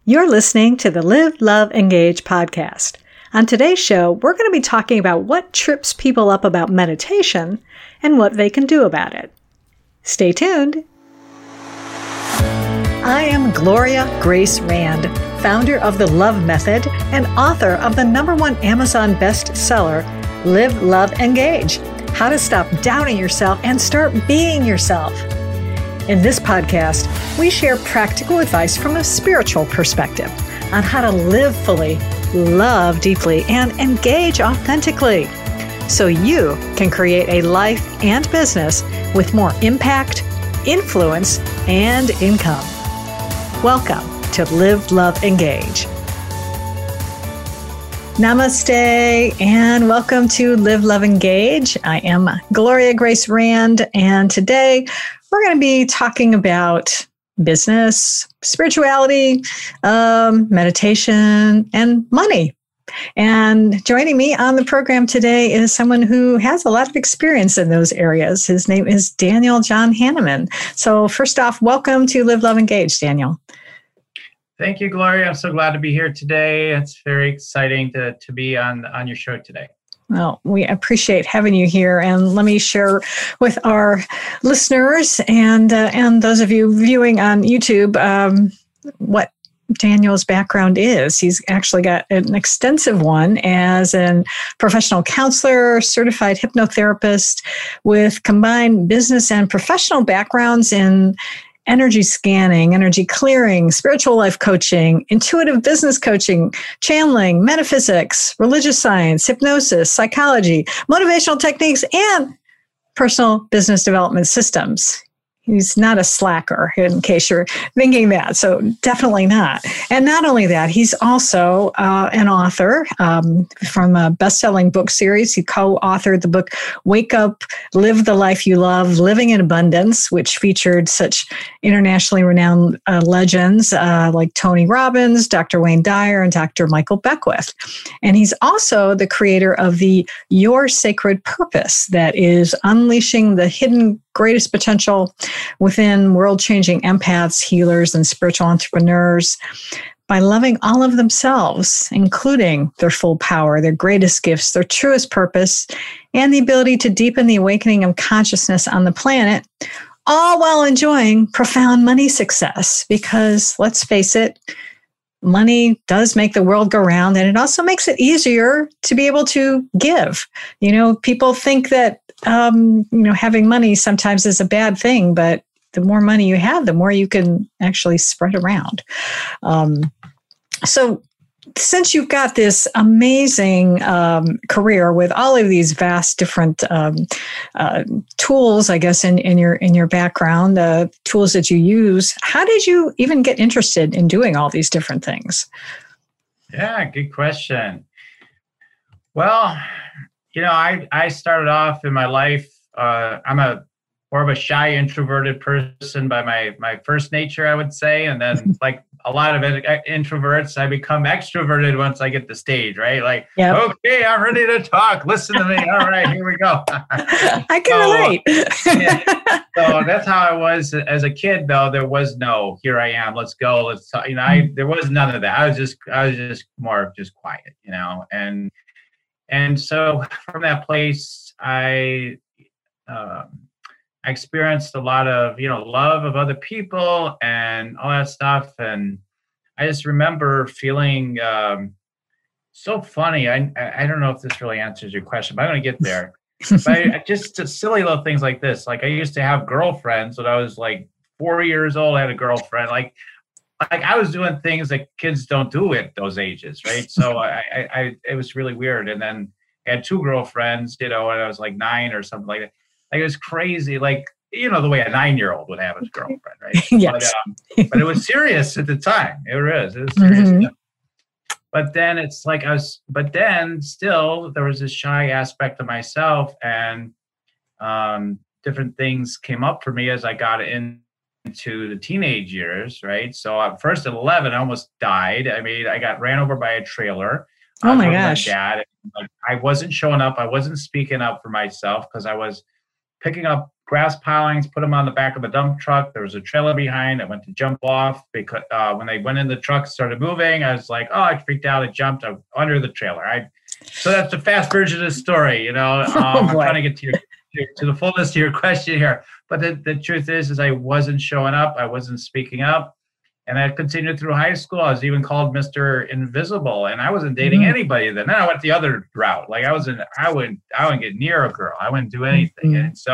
You're listening to the Live, Love, Engage podcast. On today's show, we're going to be talking about what trips people up about meditation and what they can do about it. Stay tuned. I am Gloria Grace Rand, founder of The Love Method and author of the #1 Amazon bestseller, Live, Love, Engage: How to Stop Doubting Yourself and Start Being Yourself. In this podcast, we share practical advice from a spiritual perspective on how to live fully, love deeply, and engage authentically so you can create a life and business with more impact, influence, and income. Welcome to Live, Love, Engage. Namaste and welcome to Live, Love, Engage. I am Gloria Grace Rand, and today we're going to be talking about business, spirituality, meditation, and money. And joining me on the program today is someone who has a lot of experience in those areas. His name is Daniel John Hanneman. So first off, welcome to Live, Love, Engage, Daniel. Thank you, Gloria. I'm so glad to be here today. It's very exciting to be on your show today. Well, we appreciate having you here, and let me share with our listeners and those of you viewing on YouTube what Daniel's background is. He's actually got an extensive one as a professional counselor, certified hypnotherapist with combined business and professional backgrounds in energy scanning, energy clearing, spiritual life coaching, intuitive business coaching, channeling, metaphysics, religious science, hypnosis, psychology, motivational techniques, and personal business development systems. He's not a slacker, in case you're thinking that. So definitely not. And not only that, he's also an author from a best-selling book series. He co-authored the book, Wake Up, Live the Life You Love, Living in Abundance, which featured such internationally renowned legends like Tony Robbins, Dr. Wayne Dyer, and Dr. Michael Beckwith. And he's also the creator of the Your Sacred Purpose, that is unleashing the hidden greatest potential within world-changing empaths, healers, and spiritual entrepreneurs by loving all of themselves, including their full power, their greatest gifts, their truest purpose, and the ability to deepen the awakening of consciousness on the planet, all while enjoying profound money success. Because let's face it, money does make the world go round, and it also makes it easier to be able to give. You know, people think that having money sometimes is a bad thing, but the more money you have, the more you can actually spread around. So since you've got this amazing career with all of these vast different tools, I guess, in your background, the tools that you use, how did you even get interested in doing all these different things? Yeah, good question. Well, I started off in my life, I'm more of a shy, introverted person by my first nature, I would say. And then like a lot of introverts, I become extroverted once I get the stage, right? Like, yep. Okay, I'm ready to talk. Listen to me. All right, here we go. I can relate. Yeah. So that's how I was as a kid, though. There was no, here I am, let's go. Let's talk. There was none of that. I was just more just quiet, And so from that place, I experienced a lot of, love of other people and all that stuff. And I just remember feeling so funny. I don't know if this really answers your question, but I'm going to get there. But just silly little things like this. Like I used to have girlfriends when I was like 4 years old. I had a girlfriend. Like I was doing things that kids don't do at those ages, right? So it was really weird. And then I had 2 girlfriends, when I was like 9 or something like that. Like it was crazy, like, the way a 9-year-old would have a girlfriend, right? Yes. But it was serious at the time. It was serious. Mm-hmm. But then it's like still there was this shy aspect of myself, and different things came up for me as I got into the teenage years, right? So first at 11, I almost died. I mean, I got ran over by a trailer. Oh my gosh. My dad. I wasn't showing up. I wasn't speaking up for myself because I was picking up grass pilings, put them on the back of a dump truck. There was a trailer behind. I went to jump off because when they went in the truck, started moving. I was like, oh, I freaked out. I jumped under the trailer. So that's the fast version of the story. You know, I'm trying to get to the fullness of your question here. But the truth is I wasn't showing up. I wasn't speaking up. And that continued through high school. I was even called Mr. Invisible, and I wasn't dating anybody then. Then I went the other route. Like I wouldn't get near a girl. I wouldn't do anything.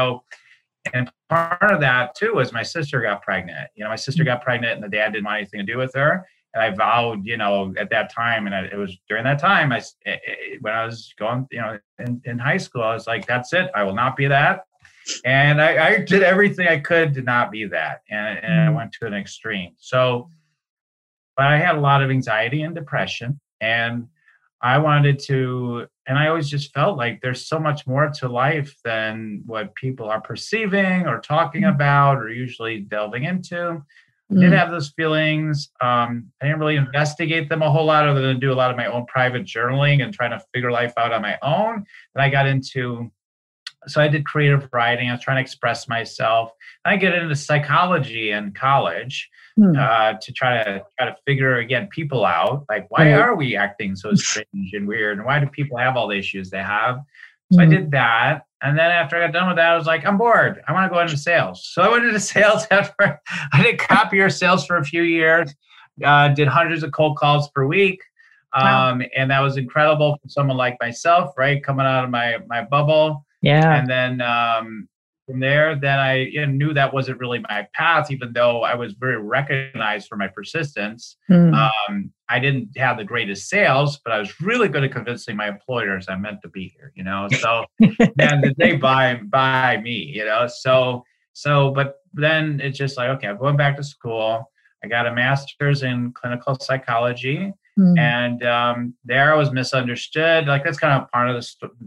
And part of that too was my sister got pregnant. You know, my sister got pregnant, and the dad didn't want anything to do with her. And I vowed, you know, at that time, and it was during that time, when I was going, you know, in high school, I was like, that's it. I will not be that. And I did everything I could to not be that. And I went to an extreme. So, but I had a lot of anxiety and depression, and I wanted to, and I always just felt like there's so much more to life than what people are perceiving or talking about or usually delving into. I did have those feelings. I didn't really investigate them a whole lot other than do a lot of my own private journaling and trying to figure life out on my own. And I got into, so I did creative writing. I was trying to express myself. I get into psychology in college to try to figure, again, people out. Like, why are we acting so strange and weird? And why do people have all the issues they have? So I did that. And then after I got done with that, I was like, I'm bored. I want to go into sales. So I went into sales after I did copier sales for a few years, did hundreds of cold calls per week. And that was incredible for someone like myself, right? Coming out of my bubble. Yeah. And then from there, then I knew that wasn't really my path, even though I was very recognized for my persistence. I didn't have the greatest sales, but I was really good at convincing my employers I'm meant to be here, you know? So then they buy me, you know? So, but then it's just like, okay, I'm going back to school. I got a master's in clinical psychology. And there I was misunderstood. Like that's kind of part of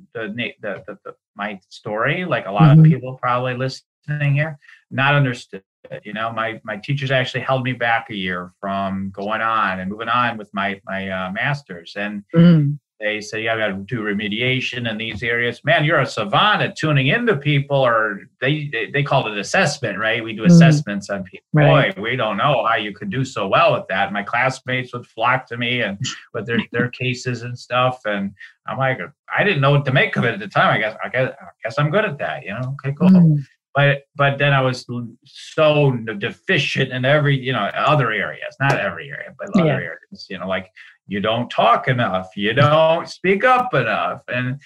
my story. Like a lot of people probably listening here, not understood. You know, my teachers actually held me back a year from going on and moving on with my master's. And they said, yeah, I got to do remediation in these areas. Man, you're a savant at tuning into people, or they called it assessment, right? We do assessments on people. Right. Boy, we don't know how you could do so well with that. My classmates would flock to me and with their cases and stuff. And I'm like, I didn't know what to make of it at the time. I guess I'm good at that, you know? Okay, cool. But then I was so deficient in every, other areas, not every area, but other areas, like you don't talk enough, you don't speak up enough. And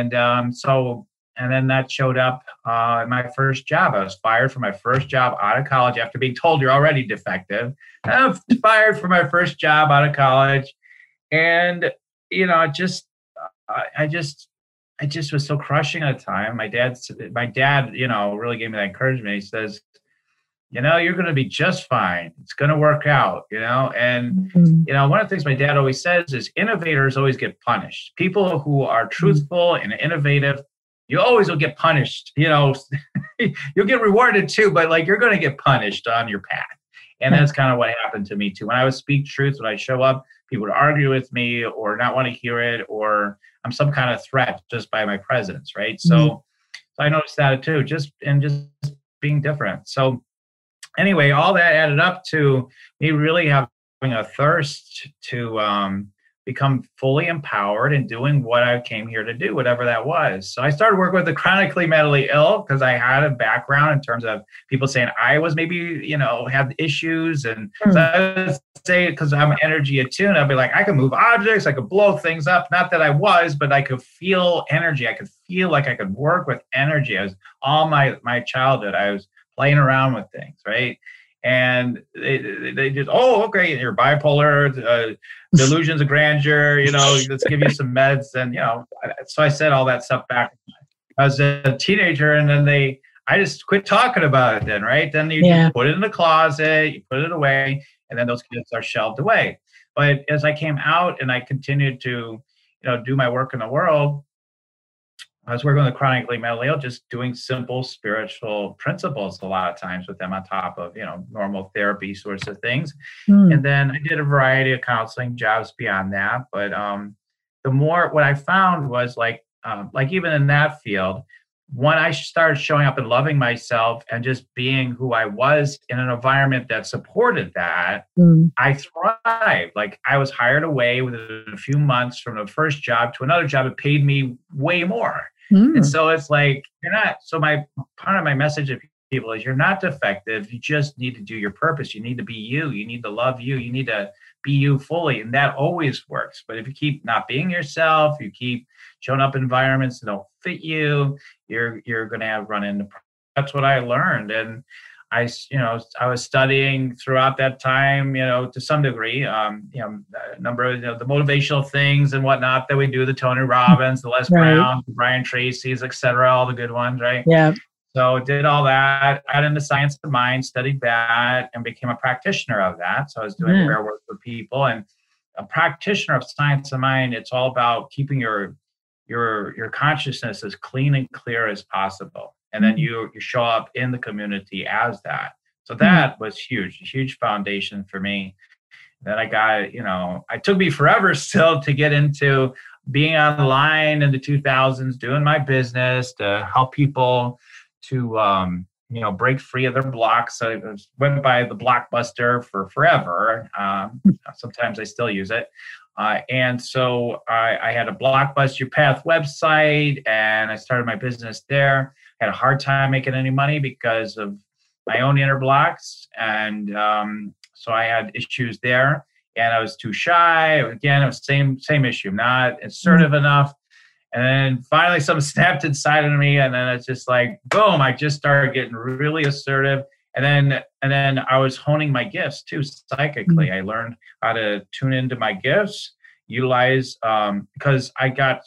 then that showed up at my first job. I was fired from my first job out of college after being told you're already defective. I was fired from my first job out of college. And, I just was so crushing at the time. My dad, really gave me that encouragement. He says, you're going to be just fine. It's going to work out, And, one of the things my dad always says is innovators always get punished. People who are truthful and innovative, you always will get punished. You'll get rewarded too, but you're going to get punished on your path. And that's kind of what happened to me too. When I would speak truth, when I show up, people would argue with me or not want to hear it, or I'm some kind of threat just by my presence, right? So I noticed that too, just being different. So anyway, all that added up to me really having a thirst to become fully empowered and doing what I came here to do, whatever that was. So I started working with the chronically mentally ill because I had a background in terms of people saying I was maybe, have issues. And so I would say, because I'm energy attuned, I'd be like, I could move objects, I could blow things up. Not that I was, but I could feel energy. I could feel like I could work with energy. I was all my childhood, I was playing around with things, right? And they just, okay, you're bipolar, delusions of grandeur, let's give you some meds. And, so I said all that stuff back. I was a teenager, and then I just quit talking about it then, right? Then you just put it in the closet, you put it away, and then those kids are shelved away. But as I came out and I continued to, do my work in the world, I was working with chronically mentally ill, just doing simple spiritual principles a lot of times with them on top of, normal therapy sorts of things. And then I did a variety of counseling jobs beyond that. But what I found was like even in that field, when I started showing up and loving myself and just being who I was in an environment that supported that, I thrived. Like I was hired away within a few months from the first job to another job that paid me way more. And so it's like, you're not, so my part of my message to people is you're not defective. You just need to do your purpose. You need to be you. You need to love you. You need to be you fully. And that always works. But if you keep not being yourself, you keep showing up in environments that don't fit you, you're going to have run into. That's what I learned. And I was studying throughout that time, to some degree, a number of the motivational things and whatnot that we do, the Tony Robbins, the Les Brown, Brian Tracy's, et cetera, all the good ones, right? Yeah. So did all that, got into science of mind, studied that, and became a practitioner of that. So I was doing prayer work for people, and a practitioner of science of mind. It's all about keeping your consciousness as clean and clear as possible. And then you show up in the community as that. So that was huge, a huge foundation for me. Then I got, it took me forever still to get into being online in the 2000s, doing my business to help people to, break free of their blocks. So I went by the Blockbuster for forever. Sometimes I still use it. And so I had a Blockbuster Your Path website, and I started my business there. Had a hard time making any money because of my own inner blocks. And so I had issues there, and I was too shy. Again, it was same issue, not assertive enough. And then finally something snapped inside of me, and then it's just like, boom, I just started getting really assertive. And then I was honing my gifts too, psychically. I learned how to tune into my gifts, utilize, because I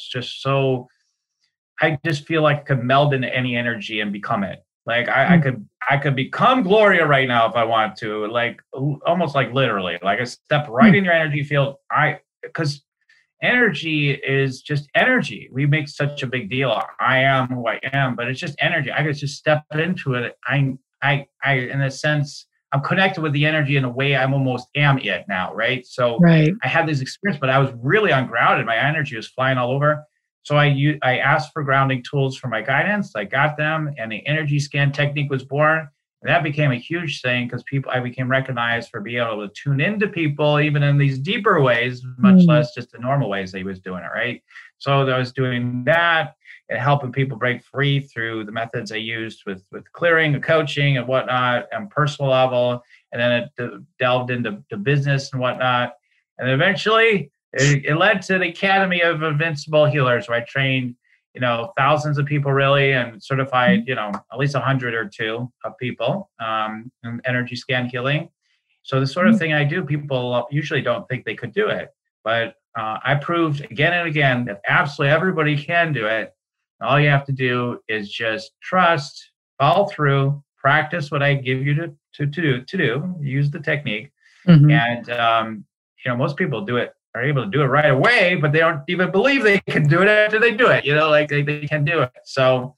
just feel like I could meld into any energy and become it. Like I could become Gloria right now if I want to, like almost like literally, like I step right in your energy field. Because energy is just energy. We make such a big deal. I am who I am, but it's just energy. I could just step into it. I in a sense, I'm connected with the energy in a way I'm almost am it now, right? So I had this experience, but I was really ungrounded. My energy was flying all over. So I asked for grounding tools for my guidance. I got them, and the energy scan technique was born. And that became a huge thing because I became recognized for being able to tune into people, even in these deeper ways, much less just the normal ways they was doing it, right? So I was doing that and helping people break free through the methods I used with clearing and coaching and whatnot on personal level. And then it delved into the business and whatnot. And eventually it led to the Academy of Invincible Healers, where I trained thousands of people really, and certified, at least 100 or two of people in energy scan healing. So the sort of thing I do, people usually don't think they could do it, but I proved again and again that absolutely everybody can do it. All you have to do is just trust, follow through, practice what I give you to do, use the technique. And, most people are able to do it right away, but they don't even believe they can do it after they do it, like they can do it. So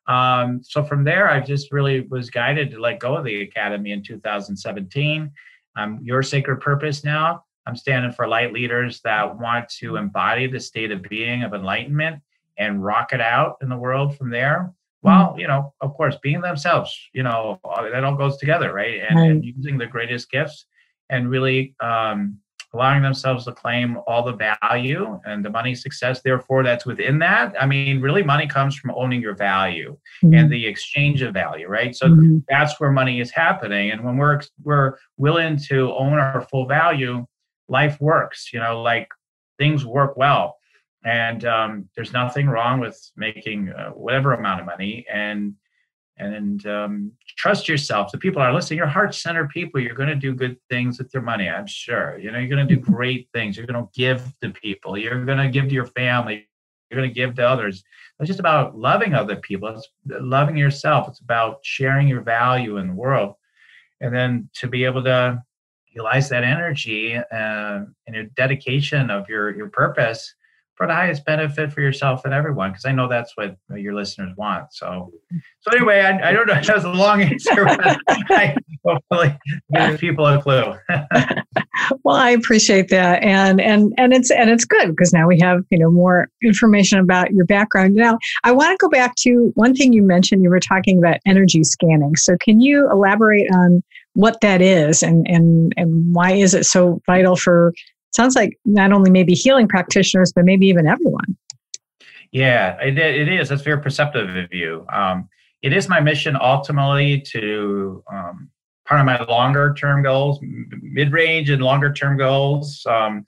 from there, I just really was guided to let go of the Academy in 2017. Your Sacred Purpose now. I'm standing for light leaders that want to embody the state of being of enlightenment and rock it out in the world from there. While, of course, being themselves, that all goes together, right? And using the greatest gifts and really allowing themselves to claim all the value and the money success, therefore, that's within that. I mean, really, money comes from owning your value and the exchange of value, right? So that's where money is happening. And when we're willing to own our full value, life works, like things work well. And there's nothing wrong with making whatever amount of money and trust yourself. The people are listening, you're heart-centered people. You're going to do good things with your money, I'm sure. You're going to do great things. You're going to give to people. You're going to give to your family. You're going to give to others. It's just about loving other people. It's loving yourself. It's about sharing your value in the world. And then to be able to utilize that energy and your dedication of your purpose for the highest benefit for yourself and everyone, because I know that's what your listeners want. So anyway, I don't know. That was a long answer, but I hopefully give people a clue. Well, I appreciate that, and it's good because now we have more information about your background. Now, I want to go back to one thing you mentioned. You were talking about energy scanning. So, can you elaborate on what that is and why is it so vital for? Sounds like not only maybe healing practitioners, but maybe even everyone. Yeah, it is. That's very perceptive of you. It is my mission ultimately to part of my longer term goals, mid-range and longer term goals,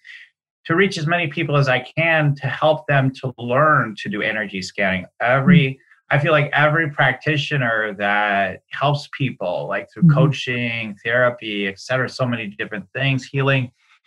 to reach as many people as I can to help them to learn to do energy scanning. I feel like every practitioner that helps people, like through coaching, therapy, et cetera, so many different things, healing,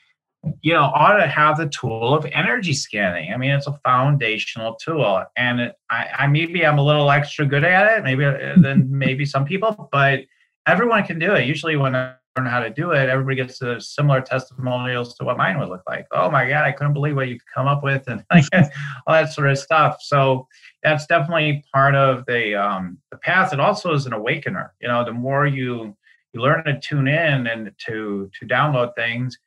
ought to have the tool of energy scanning. I mean, it's a foundational tool, and maybe I'm a little extra good at it, than maybe some people, but everyone can do it. Usually when I learn how to do it, everybody gets similar testimonials to what mine would look like. Oh my God, I couldn't believe what you could come up with, and all that sort of stuff. So that's definitely part of the path. It also is an awakener. The more you learn to tune in and to download things,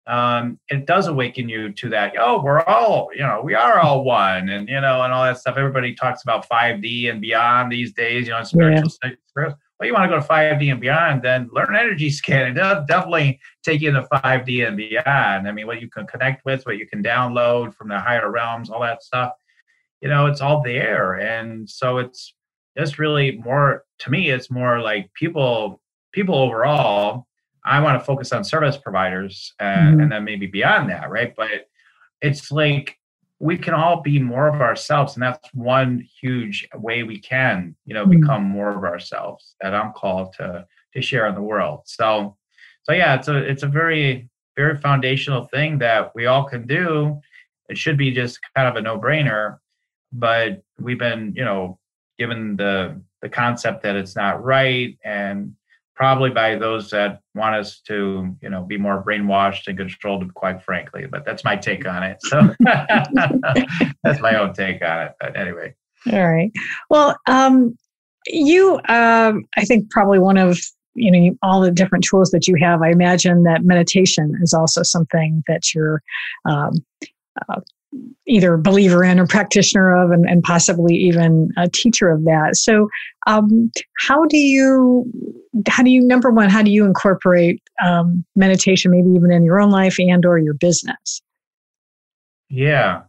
it does awaken you to that. Oh, we are all one, and all that stuff. Everybody talks about 5D and beyond these days. Spiritual. Well, you want to go to 5D and beyond, then learn energy scanning. They'll definitely take you to 5D and beyond. I mean, what you can connect with, what you can download from the higher realms, all that stuff. It's all there, and so it's just really more. To me, it's more like people overall. I want to focus on service providers and then maybe beyond that, right? But it's like we can all be more of ourselves, and that's one huge way we can, become more of ourselves that I'm called to share in the world. So yeah, it's a very, very foundational thing that we all can do. It should be just kind of a no-brainer, but we've been, given the concept that it's not right, and probably by those that want us to, be more brainwashed and controlled, quite frankly. But that's my take on it. So that's my own take on it. But anyway. All right. Well, you, I think probably one of, all the different tools that you have, I imagine that meditation is also something that you're either a believer in or practitioner of, and possibly even a teacher of that. So how do you, number one, how do you incorporate meditation, maybe even in your own life and or your business? Yeah.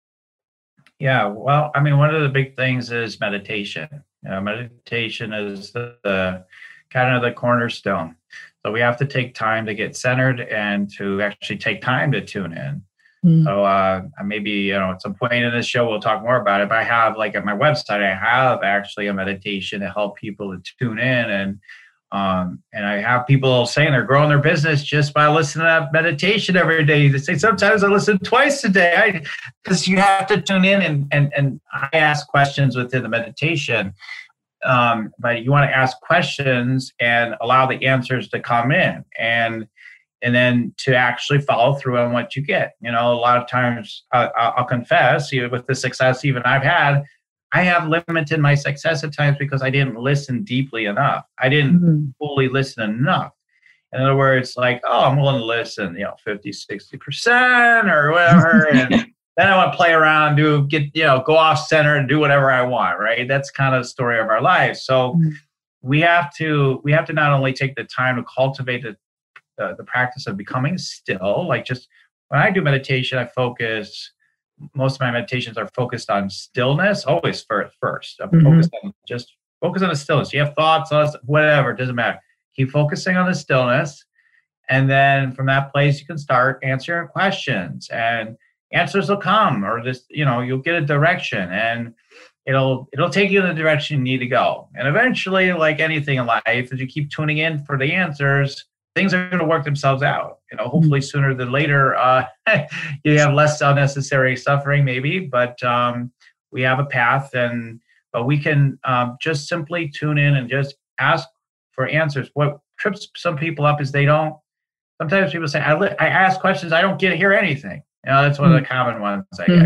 Well, I mean, one of the big things is meditation. Meditation is the kind of the cornerstone. So we have to take time to get centered and to actually take time to tune in. So maybe, at some point in this show, we'll talk more about it. But I have, like, at my website, I have actually a meditation to help people to tune in. And I have people saying they're growing their business just by listening to meditation every day. They say, sometimes I listen twice a day, because you have to tune in and I ask questions within the meditation. But you want to ask questions and allow the answers to come in. And then to actually follow through on what you get. A lot of times, I'll confess, with the success even I've had, I have limited my success at times because I didn't listen deeply enough. I didn't fully listen enough. In other words, like, I'm willing to listen, 50, 60% or whatever. And then I want to play around, go off center and do whatever I want, right? That's kind of the story of our lives. So we have to not only take the time to cultivate the practice of becoming still. Like, just when I do meditation, most of my meditations are focused on stillness, always first. I'm focus on the stillness. You have thoughts, whatever, it doesn't matter. Keep focusing on the stillness. And then from that place, you can start answering questions, and answers will come, or you'll get a direction, and it'll take you in the direction you need to go. And eventually, like anything in life, as you keep tuning in for the answers, things are going to work themselves out. Hopefully sooner than later, you have less unnecessary suffering, maybe. But we have a path, but we can just simply tune in and just ask for answers. What trips some people up is sometimes people say, I ask questions, I don't hear anything. That's one of the common ones I get.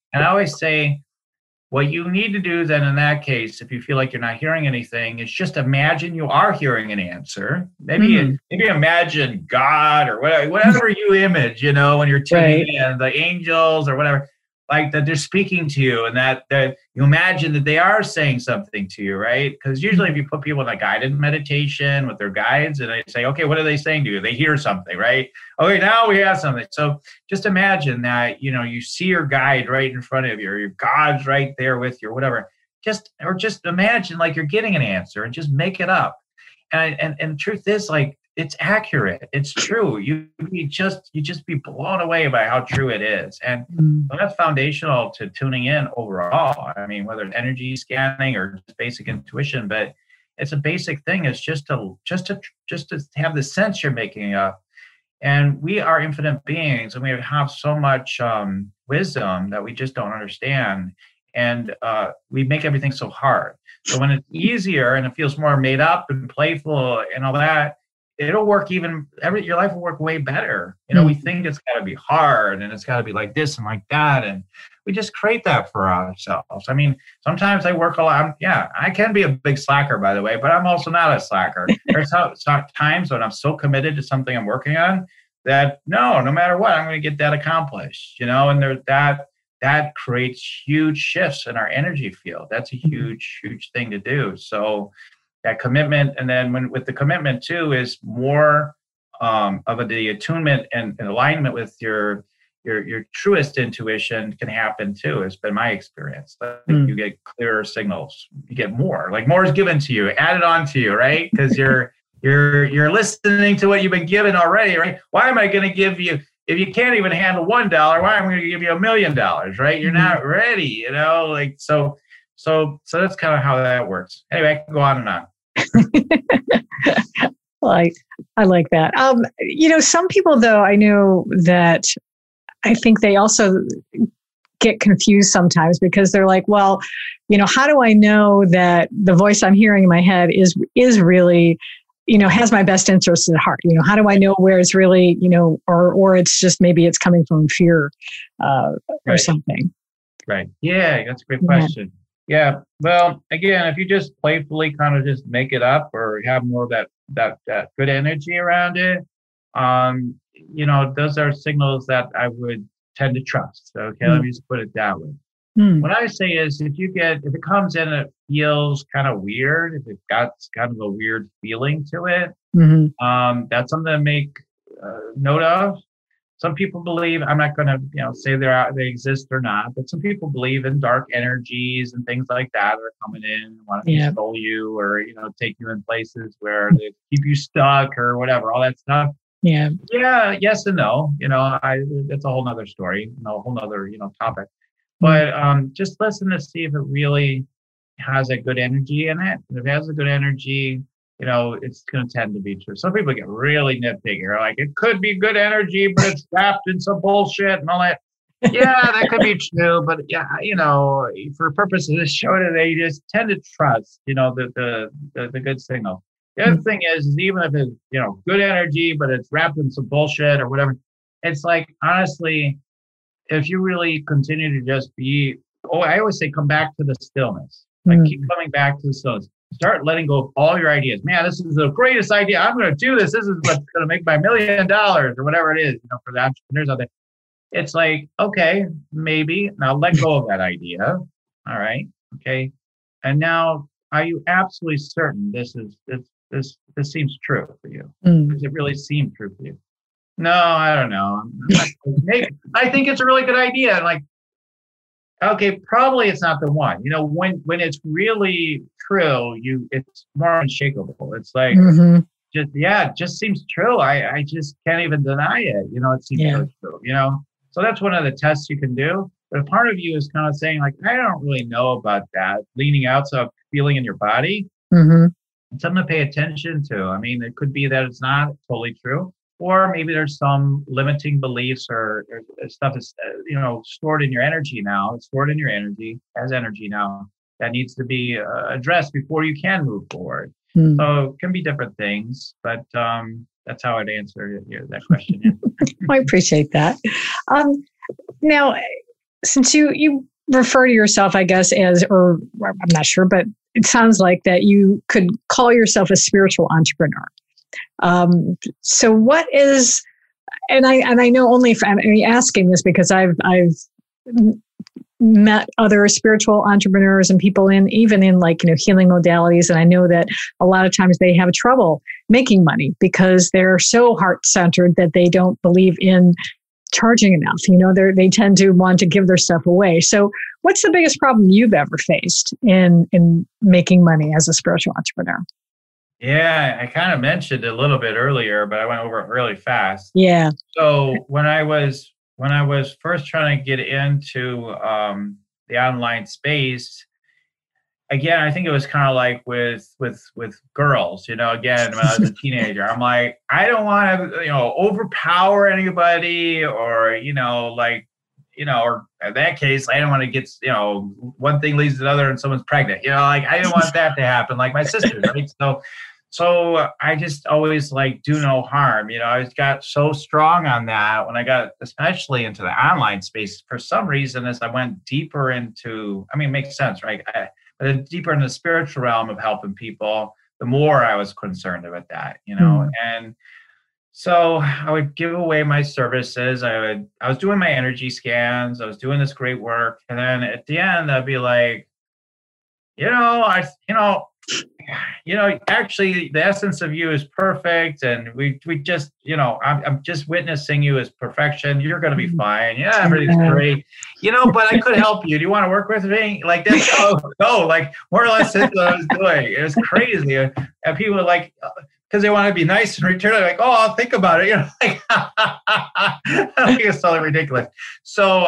And I always say, what you need to do then in that case, if you feel like you're not hearing anything, is just imagine you are hearing an answer. Maybe imagine God or whatever you image, when you're tuning in, the angels or whatever, like that they're speaking to you, and that you imagine that they are saying something to you, right? Because usually if you put people in a guided meditation with their guides and they say, okay, what are they saying to you? They hear something, right? Okay, now we have something. So just imagine that, you see your guide right in front of you, or your God's right there with you, or whatever. Just imagine like you're getting an answer and just make it up. And the truth is, like, it's accurate. It's true. You just be blown away by how true it is. And that's foundational to tuning in overall. I mean, whether it's energy scanning or just basic intuition, but it's a basic thing. It's just to have the sense you're making up. And we are infinite beings, and we have so much wisdom that we just don't understand. And we make everything so hard. So when it's easier and it feels more made up and playful and all that, it'll work your life will work way better. We think it's got to be hard and it's got to be like this and like that. And we just create that for ourselves. I mean, sometimes I work a lot. Yeah, I can be a big slacker, by the way, but I'm also not a slacker. There's times when I'm so committed to something I'm working on that no matter what, I'm going to get that accomplished, and there's that creates huge shifts in our energy field. That's a huge, huge thing to do. So that commitment, and then with the commitment too, is more of the attunement and alignment with your truest intuition can happen too. It's been my experience. Like you get clearer signals, you get more. Like more is given to you, added on to you, right? Because you're listening to what you've been given already, right? Why am I going to give you? If you can't even handle $1, why am I going to give you $1 million, right? You're not ready, like so. So that's kind of how that works. Anyway, I can go on and on. I like that. Some people, though, I know that I think they also get confused sometimes because they're like, well, how do I know that the voice I'm hearing in my head is really, has my best interests at heart? How do I know where it's really, or it's just maybe it's coming from fear or something? Right. Yeah, that's a great question. Yeah. Well, again, if you just playfully kind of just make it up or have more of that good energy around it, those are signals that I would tend to trust. Okay, let me just put it that way. What I say is if it comes in and it feels kind of weird, if it got kind of a weird feeling to it, that's something to make note of. Some people believe, I'm not going to, say they exist or not, but some people believe in dark energies and things like that are coming in and want to control you or, take you in places where they keep you stuck or whatever, all that stuff. Yeah. Yeah. Yes and no. That's a whole nother story, a whole nother, topic. But just listen to see if it really has a good energy in it. And if it has a good energy, it's going to tend to be true. Some people get really nitpicky. They're like, it could be good energy, but it's wrapped in some bullshit and all that. Yeah, that could be true. But yeah, for purposes of this show today, you just tend to trust, the good signal. The other thing is even if it's, good energy, but it's wrapped in some bullshit or whatever, it's like, honestly, if you really continue to just I always say, come back to the stillness. Like keep coming back to the stillness. Start letting go of all your ideas. Man, this is the greatest idea. I'm going to do this. This is what's going to make my $1 million or whatever it is, for the entrepreneurs out there. It's like, okay, maybe. Now let go of that idea. All right. Okay. And now, are you absolutely certain this seems true for you? Does it really seem true for you? No, I don't know. I think it's a really good idea. And like, okay, probably it's not the one. When it's really true, it's more unshakable. It's like it just seems true. I just can't even deny it. It seems so true. So that's one of the tests you can do. But a part of you is kind of saying like, I don't really know about that. Leaning out, so feeling in your body. It's something to pay attention to. I mean, it could be that it's not totally true. Or maybe there's some limiting beliefs or stuff that's, stored in your energy now. It's stored in your energy as energy now that needs to be addressed before you can move forward. So it can be different things, but that's how I'd answer that question. I appreciate that. Now, since you refer to yourself, I guess, as, or I'm not sure, but it sounds like that you could call yourself a spiritual entrepreneur. So what is, and I know only from, I'm asking this because I've met other spiritual entrepreneurs and people even in like, healing modalities. And I know that a lot of times they have trouble making money because they're so heart-centered that they don't believe in charging enough. They tend to want to give their stuff away. So what's the biggest problem you've ever faced in making money as a spiritual entrepreneur? Yeah, I kind of mentioned it a little bit earlier, but I went over it really fast. Yeah. So when I was first trying to get into the online space, again, I think it was kind of like with girls, again, when I was a teenager, I'm like, I don't want to, overpower anybody or, or in that case, I don't want to get, one thing leads to another and someone's pregnant, like I didn't want that to happen, like my sister, right? So I just always do no harm. I got so strong on that when I got especially into the online space for some reason as I went deeper into, it makes sense, right? But deeper in the spiritual realm of helping people, the more I was concerned about that, and so I would give away my services. I was doing my energy scans. I was doing this great work. And then at the end, I'd be like, actually the essence of you is perfect. And we just, I'm just witnessing you as perfection. You're going to be fine. Yeah, everything's great, but I could help you. Do you want to work with me? Like that's how, more or less that's what I was doing. It was crazy. And people were like, because they want to be nice in return, they're like, oh, I'll think about it. I think it's totally ridiculous. So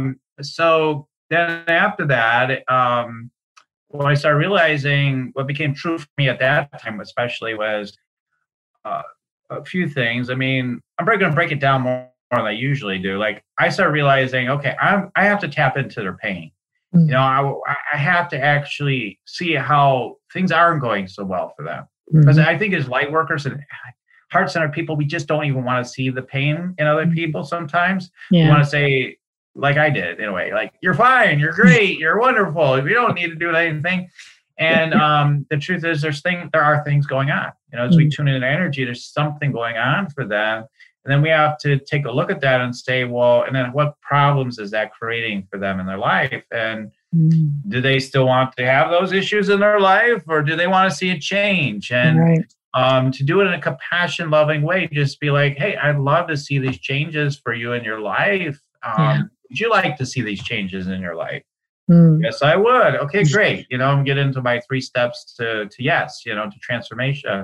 then after that, what I started realizing, what became true for me at that time, especially, was a few things. I'm going to break it down more than I usually do. Like I started realizing, okay, I have to tap into their pain. Mm-hmm. I have to actually see how things aren't going so well for them. Because I think as light workers and heart-centered people, we just don't even want to see the pain in other people sometimes. Yeah. We want to say, like I did in a way, like, you're fine, you're great, you're wonderful. We don't need to do anything. And the truth is there are things going on. As we tune into energy, there's something going on for them. And then we have to take a look at that and say, well, and then what problems is that creating for them in their life? And do they still want to have those issues in their life, or do they want to see a change? And to do it in a compassion, loving way, just be like, hey, I'd love to see these changes for you in your life. Would you like to see these changes in your life? Yes, I would. Okay, great. I'm getting into my 3 steps to yes, to transformation.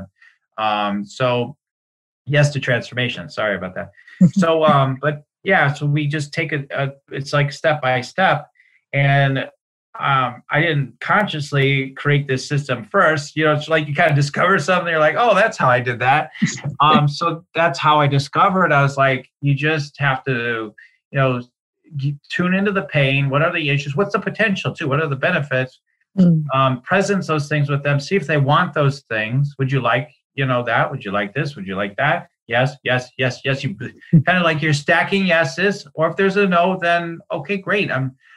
So yes to transformation. Sorry about that. So, but yeah, so we just take it's like step by step. And I didn't consciously create this system first. It's like you kind of discover something. You're like, oh, that's how I did that. So that's how I discovered. I was like, you just have to, tune into the pain. What are the issues? What's the potential too? What are the benefits? Presence those things with them. See if they want those things. Would you like, that? Would you like this? Would you like that? Yes, yes, yes, yes. You kind of like you're stacking yeses. Or if there's a no, then okay, great.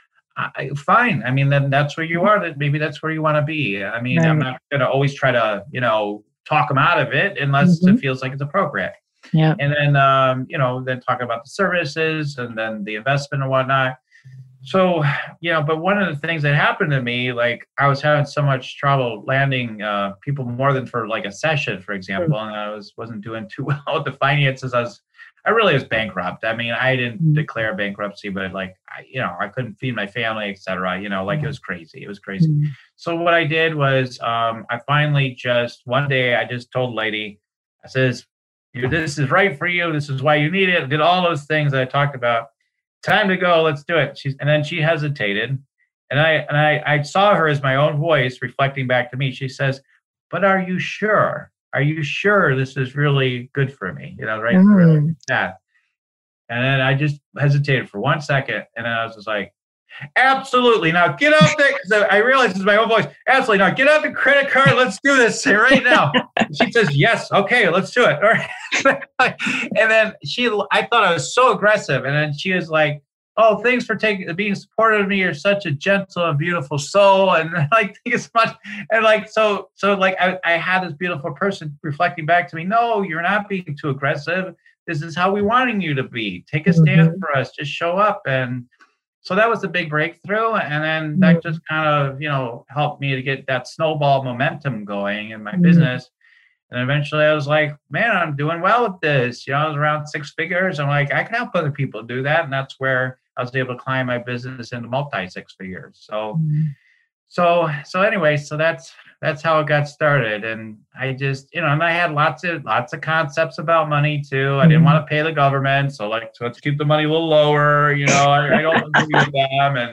Fine. Then that's where you are. That maybe that's where you want to be. I'm not going to always try to, talk them out of it unless it feels like it's appropriate. Yeah. And then, then talk about the services and then the investment and whatnot. So, but one of the things that happened to me, like I was having so much trouble landing people more than for like a session, for example, and I wasn't doing too well with the finances. I really was bankrupt. I didn't declare bankruptcy, but like, I couldn't feed my family, et cetera, it was crazy. It was crazy. So what I did was, I finally one day I just told the lady, I says, this is right for you. This is why you need it. I did all those things that I talked about. Time to go. Let's do it. And then she hesitated, and I saw her as my own voice reflecting back to me. She says, but are you sure? Are you sure this is really good for me? Right? Really that. And then I just hesitated for 1 second, and then I was just like, absolutely. Now get out there. So I realized it's my own voice. Absolutely. Now get out the credit card. Let's do this right now. She says, yes. Okay, let's do it. All right. And then I thought I was so aggressive. And then she was like, oh, thanks for being supportive of me. You're such a gentle and beautiful soul. And like, thank you so much. And like, so like I had this beautiful person reflecting back to me, no, you're not being too aggressive. This is how we wanting you to be. Take a stand for us, just show up. And so that was the big breakthrough. And then that just kind of, helped me to get that snowball momentum going in my business. And eventually I was like, man, I'm doing well with this. I was around 6 figures. I'm like, I can help other people do that. And that's where I was able to climb my business into multi 6 figures. So anyway, so that's how it got started. And I just, and I had lots of concepts about money too. I didn't want to pay the government. So let's keep the money a little lower. I don't agree with them.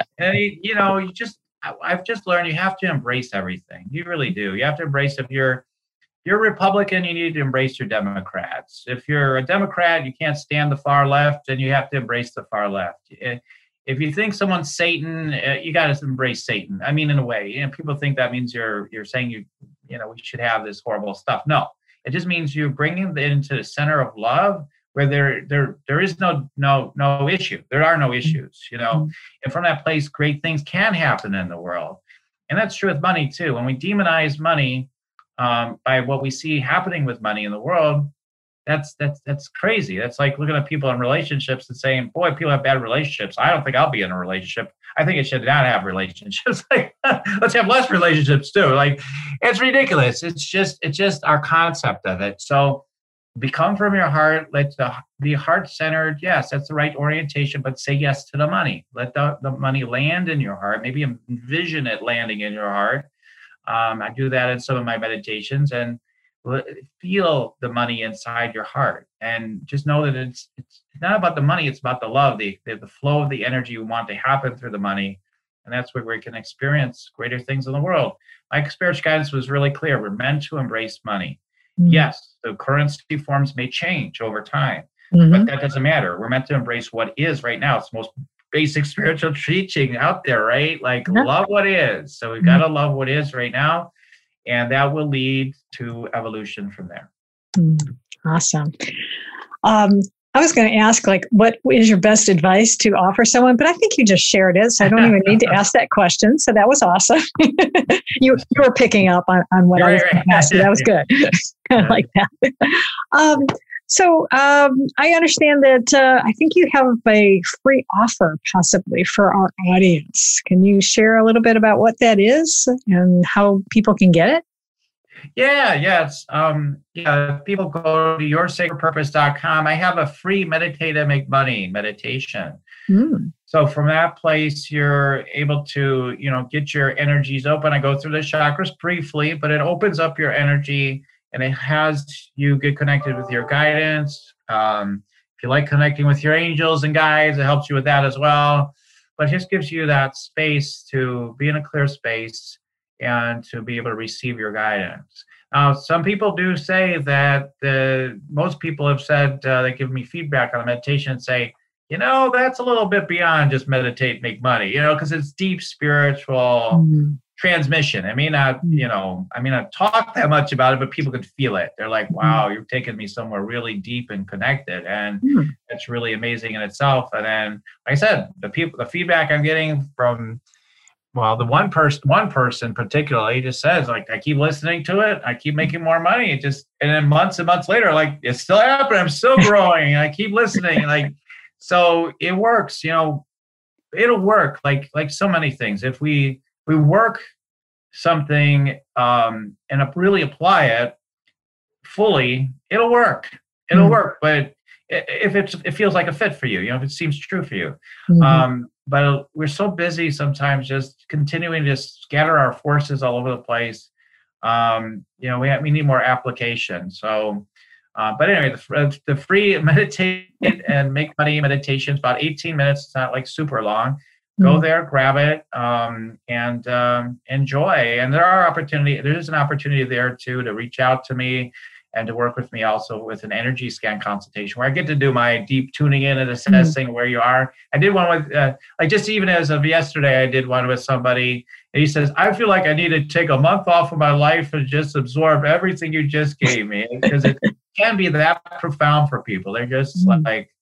And I've just learned you have to embrace everything. You really do. You have to embrace if you're Republican, you need to embrace your Democrats. If you're a Democrat, you can't stand the far left, and you have to embrace the far left. If you think someone's Satan, you got to embrace Satan. I mean, in a way, people think that means you're saying we should have this horrible stuff. No, it just means you're bringing it into the center of love, where there is no issue. There are no issues, and from that place, great things can happen in the world, and that's true with money too. When we demonize money, by what we see happening with money in the world, that's crazy. That's like looking at people in relationships and saying, boy, people have bad relationships. I don't think I'll be in a relationship. I think it should not have relationships. Let's have less relationships too. Like, it's ridiculous. It's just our concept of it. So become from your heart. Let be heart-centered. Yes, that's the right orientation, but say yes to the money. Let the money land in your heart. Maybe envision it landing in your heart. I do that in some of my meditations, and feel the money inside your heart, and just know that it's not about the money. It's about the love, the flow of the energy you want to happen through the money. And that's where we can experience greater things in the world. My spiritual guidance was really clear. We're meant to embrace money. Yes, the currency forms may change over time, but that doesn't matter. We're meant to embrace what is right now. It's the most basic spiritual teaching out there, right? Like, love what is. So we've got to love what is right now, and that will lead to evolution from there. Awesome. I was going to ask, what is your best advice to offer someone? But I think you just shared it, so I don't even need to ask that question. So that was awesome. you were picking up on what I was going to ask. So that was good. I like that. So I understand that I think you have a free offer possibly for our audience. Can you share a little bit about what that is and how people can get it? Yes. People go to yoursacredpurpose.com. I have a free Meditate and Make Money meditation. So from that place, you're able to, get your energies open. I go through the chakras briefly, but it opens up your energy. And it has you get connected with your guidance. If you like connecting with your angels and guides, it helps you with that as well. But it just gives you that space to be in a clear space and to be able to receive your guidance. Now, some people do say that most people have said, they give me feedback on the meditation and say, that's a little bit beyond just meditate, make money, because it's deep spiritual transmission. I may not talk that much about it, but people could feel it. They're like, wow, you've taken me somewhere really deep and connected. And it's really amazing in itself. And then, like I said, the feedback I'm getting from, the one person particularly just says, like, I keep listening to it. I keep making more money. And then months and months later, like, it's still happening. I'm still growing. I keep listening. So it works, it'll work like so many things. If we work something and really apply it fully, it'll work. But if it feels like a fit for you, if it seems true for you. But we're so busy sometimes just continuing to scatter our forces all over the place. We need more application. So, but anyway, the free Meditate and Make Money meditation is about 18 minutes. It's not like super long. Go there, grab it, and enjoy. And there's an opportunity there too to reach out to me and to work with me also with an energy scan consultation where I get to do my deep tuning in and assessing where you are. I did one with, just even as of yesterday, I did one with somebody, and he says, I feel like I need to take a month off of my life and just absorb everything you just gave me, because it can be that profound for people. They're just like,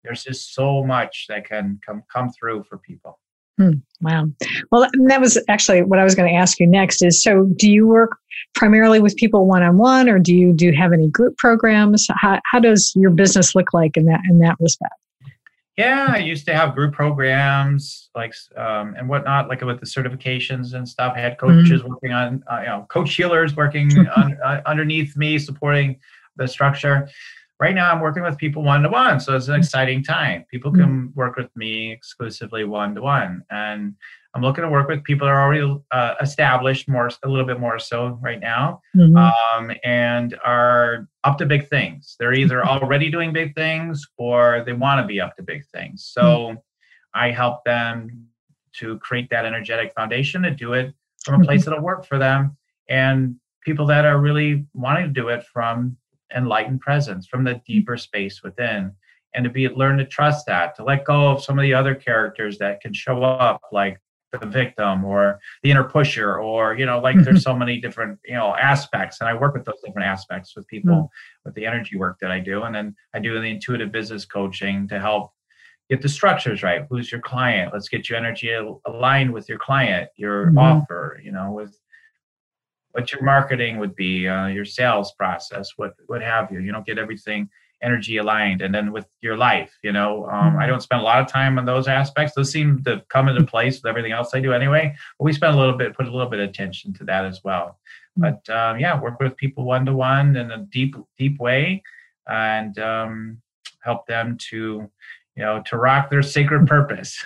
there's just so much that can come through for people. Wow. Well, that was actually what I was going to ask you next is, so do you work primarily with people one-on-one, or do you have any group programs? How does your business look like in that respect? Yeah, I used to have group programs like and whatnot, like with the certifications and stuff. I had coaches working on, coach healers working underneath me, supporting the structure. Right now, I'm working with people one-to-one, so it's an exciting time. People can work with me exclusively one-to-one, and I'm looking to work with people that are already established a little bit more so right now, and are up to big things. They're either already doing big things or they want to be up to big things. So I help them to create that energetic foundation to do it from a place that'll work for them, and people that are really wanting to do it from enlightened presence, from the deeper space within, and to learn to trust that, to let go of some of the other characters that can show up, like the victim or the inner pusher, or there's so many different aspects, and I work with those different aspects with people with the energy work that I do. And then I do the intuitive business coaching to help get the structures right. Who's your client? Let's get your energy aligned with your client, your offer, with what your marketing would be, your sales process, what have you. Get everything energy aligned, and then with your life. I don't spend a lot of time on those aspects. Those seem to come into place with everything else I do anyway. But we spend put a little bit of attention to that as well. But work with people one-to-one in a deep way, and help them to rock their sacred purpose.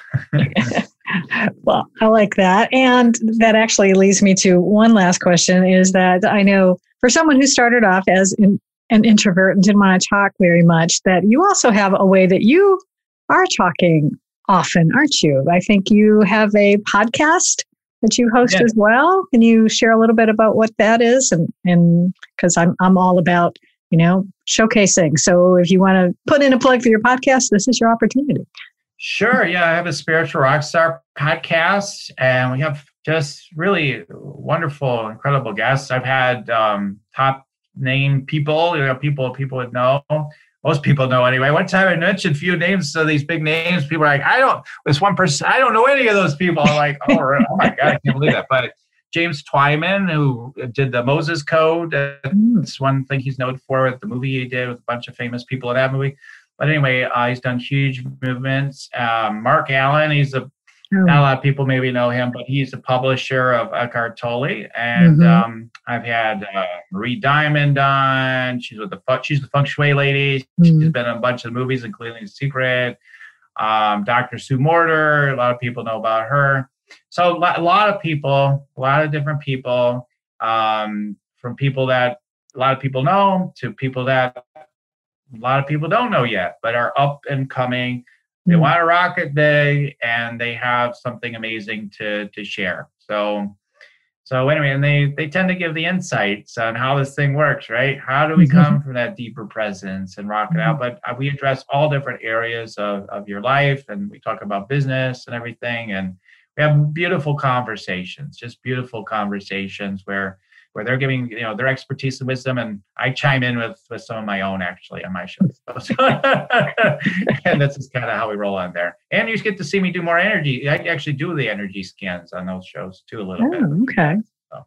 Well, I like that. And that actually leads me to one last question, is that I know for someone who started off as an introvert and didn't want to talk very much, that you also have a way that you are talking often, aren't you? I think you have a podcast that you host as well. Can you share a little bit about what that is? And because I'm all about, showcasing. So if you want to put in a plug for your podcast, this is your opportunity. Sure. Yeah, I have a Spiritual Rockstar podcast, and we have just really wonderful, incredible guests. I've had top name people, people would know. Most people know anyway. One time I mentioned a few names of these big names. People are like, this one person, I don't know any of those people. I'm like, oh my God, I can't believe that. But James Twyman, who did the Moses Code, that's one thing he's known for, with the movie he did with a bunch of famous people in that movie. But anyway, he's done huge movements. Mark Allen, not a lot of people maybe know him, but he's a publisher of Eckhart Tolle. And I've had Marie Diamond on. She's the feng shui lady. She's been in a bunch of movies, including The Secret. Dr. Sue Morter, a lot of people know about her. So a lot of different people, from people that a lot of people know to people that a lot of people don't know yet, but are up and coming. They want to rock it big, and they have something amazing to share. So anyway, and they tend to give the insights on how this thing works, right? How do we come from that deeper presence and rock it out? But we address all different areas of your life, and we talk about business and everything. And we have beautiful conversations, just beautiful conversations where they're giving their expertise and wisdom, and I chime in with some of my own actually on my show. And that's just kind of how we roll on there. And you get to see me do more energy. I actually do the energy scans on those shows too a little bit. Okay.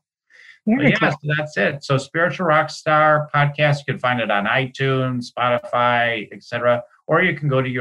So that's it. So Spiritual Rockstar podcast, you can find it on iTunes, Spotify, etc. Or you can go to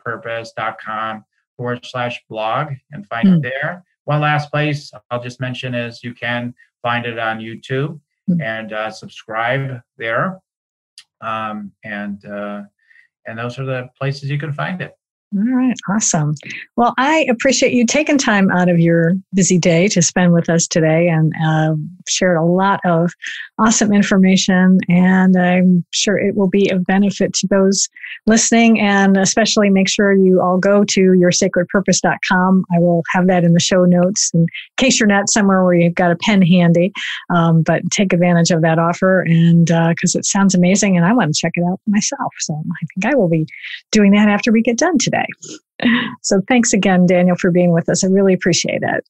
yoursacredpurpose.com/blog and find it there. One last place I'll just mention is you can find it on YouTube and subscribe there. And those are the places you can find it. All right. Awesome. Well, I appreciate you taking time out of your busy day to spend with us today, and shared a lot of awesome information. And I'm sure it will be of benefit to those listening, and especially make sure you all go to yoursacredpurpose.com. I will have that in the show notes in case you're not somewhere where you've got a pen handy, but take advantage of that offer, and because it sounds amazing and I want to check it out myself. So I think I will be doing that after we get done today. So thanks again, Daniel, for being with us. I really appreciate it.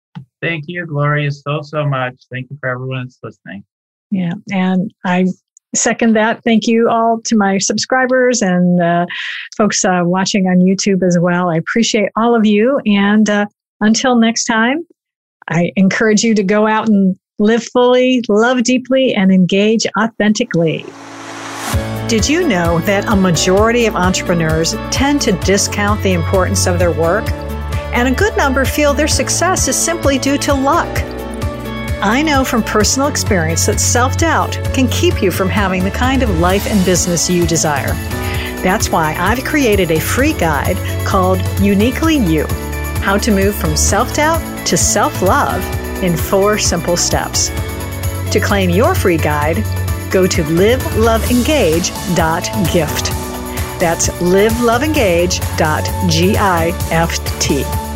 Thank you, Gloria, so much. Thank you for everyone that's listening. Yeah, and I second that. Thank you all to my subscribers and folks watching on YouTube as well. I appreciate all of you. And until next time, I encourage you to go out and live fully, love deeply, and engage authentically. Did you know that a majority of entrepreneurs tend to discount the importance of their work? And a good number feel their success is simply due to luck. I know from personal experience that self-doubt can keep you from having the kind of life and business you desire. That's why I've created a free guide called Uniquely You: How to Move from Self-Doubt to Self-Love in 4 simple steps. To claim your free guide, go to liveloveengage.gift. That's liveloveengage.gift.